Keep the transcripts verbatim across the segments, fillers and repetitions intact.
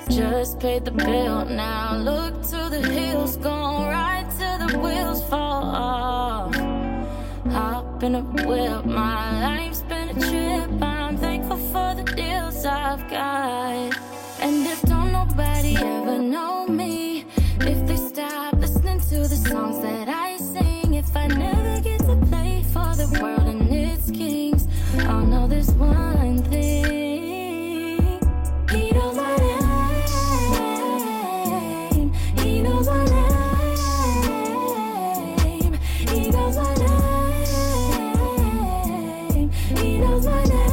Just paid the bill, now look to the hills, gone right till the wheels fall off. Hop in a whip, my life's been a trip. I'm thankful for the deals I've got. And if don't nobody ever know me, if they stop listening to the songs that I sing, if I never get to play for the world and its kings, I'll know this one thing: he knows my name, he knows my name, he knows my name, he knows my name.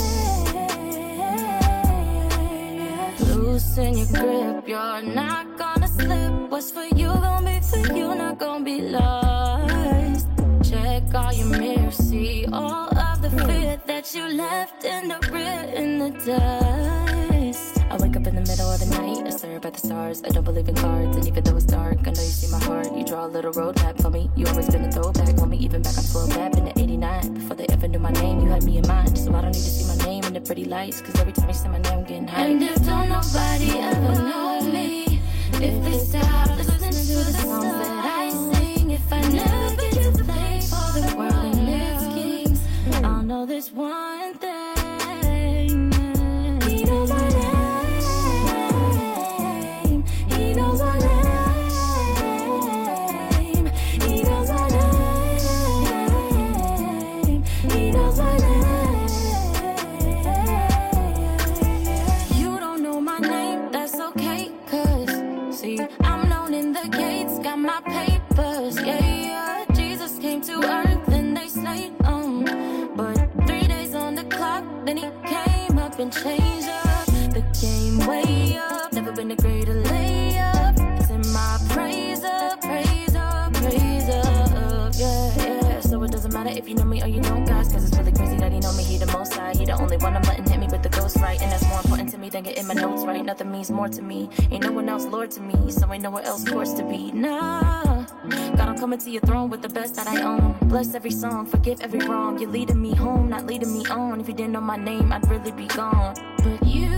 Loosen your grip, you're not gonna slip. What's for you gon' be for you, not gon' be lost. Check all your mirrors, see all of the fear that you left in the rear in the dust. I wake up in the middle of the night, I stare up at the stars. I don't believe in cards, and even though it's dark, I know you see my heart. You draw a little roadmap for me. You always been a throwback for me, even back on twelve back in the eighty-nine. Before they ever knew my name, you had me in mind. So I don't need to see my name in the pretty lights, cause every time you say my name, I'm getting high. And if don't nobody ever know me, if they stop listening to the songs that I sing, if I never get to play for the world and its kings, I'll know this one thing: he knows my name, he knows my name, he knows my name, he knows my name. You don't know my name, that's okay, cause see, I'm known in the gates, got my papers, yeah, yeah. Jesus came to earth and they slayed him, but three days on the clock, then he came up and changed up the game way up. Never been a greater layup. It's in my praise up, praise up, praise up, yeah, yeah. So it doesn't matter if you know me or you don't, guys, cause it's really crazy that he know me, he the most high. He the only one I'm letting hit me with the ghost right, and that's more important to me than getting my notes right. Nothing means more to me, ain't no one else Lord to me, so ain't nowhere else course to be. Nah, God, I'm coming to your throne with the best that I own. Bless every song, forgive every wrong. You're leading me home, not leading me on. If you didn't know my name, I'd really be gone. But you